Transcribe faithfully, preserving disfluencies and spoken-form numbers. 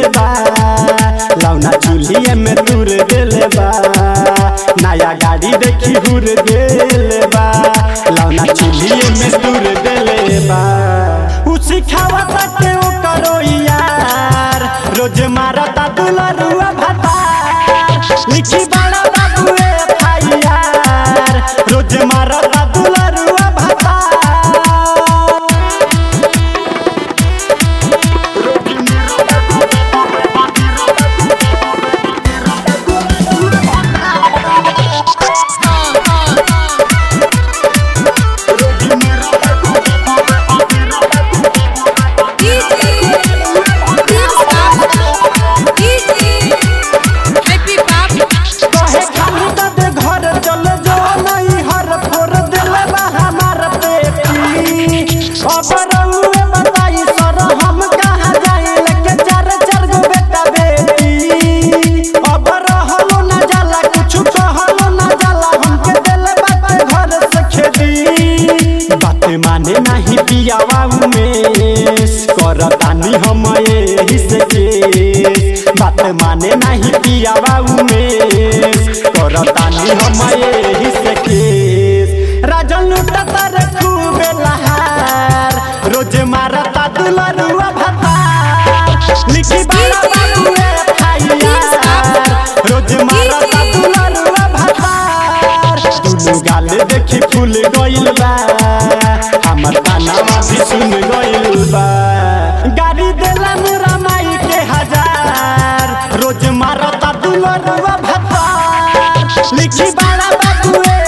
बा लौना चूल्हिए में तुर देले बा नया गाड़ी देखी हुर देले बा लौना चूल्हिए में तुर देले बा उ सिखावत के ओ करो यार रोज मारता दुलरुआ भाता लिखी बड़ा बाबूए यार रोज मारता दुलरुआ भाता माने नहीं पियावा उमेश करतानी हम यही से केस बात माने नहीं पियावा उमेश करतानी हम यही से केस राजन लुटता रे खूब लहार रोज मारता दुलरुआ भाता लिखी बड़ा बाबूए यार रोज मारता दुलरुआ भाता दुनु गाल देखी फूल गइल बा हमर तानावा भी सुन गइल बा गाड़ी देला मेरा माई के हजार रोज मारता दुलरुआ भाता लिखी बड़ा बाबूए